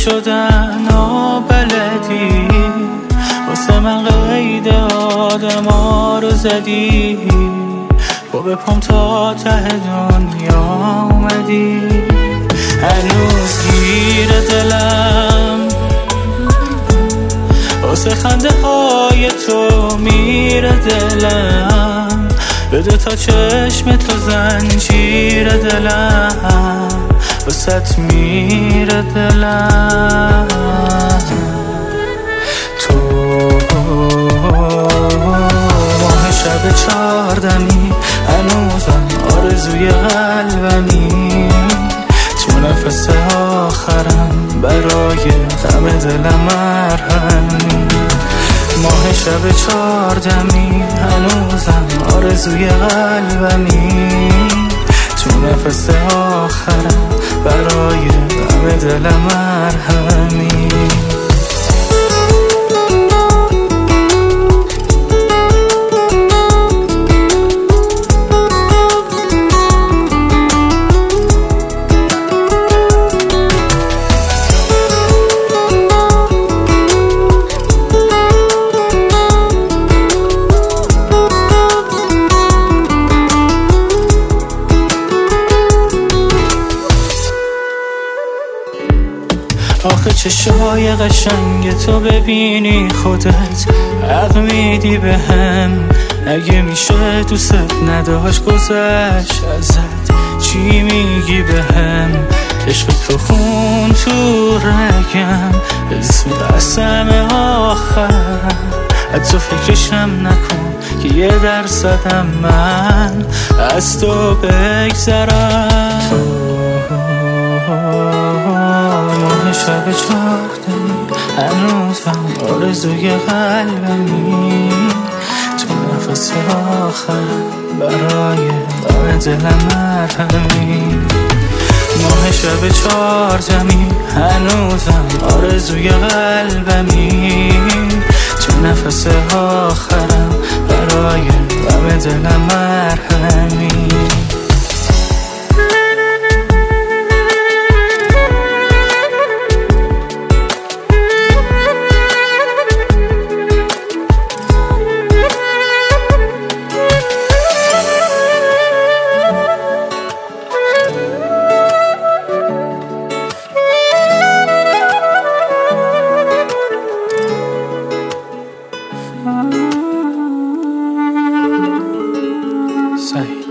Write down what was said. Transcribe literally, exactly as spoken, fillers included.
شدن نابلدی، واسه من قید آدما رو زدی و به پام تا ته دنیا اومدی. هنوز گیر دلم واسه خنده های تو میره دلم، بده تا چشم تو زنجیر دلم، واسه میره دلم. تو ماه شب چهاردمی، هنوزم آرزوی قلبمی، تو نفس آخرم برای غم دلم مرهمی. ماه شب چهاردمی، هنوزم آرزوی قلبمی، تو نفس آخرم برای غم دلم مرهمی. آخه چشای قشنگ تو ببینی خودت حق میدی به هم. اگه میشه دوست نداشت گذشت ازت، چی میگی به هم؟ عشق تو خون تو رگم، اسم قسم آخرم، حتی فکرشم نکن که یه درصدم من از تو بگذرم. ماه شب چهاردمی، هنوزم آرزوی قلبمی، تو نفس آخرم برای غم دلم مرهمی. ماه شب چهاردمی، هنوزم آرزوی قلبمی، تو نفس آخرم برای غم دلم مرهمی. Say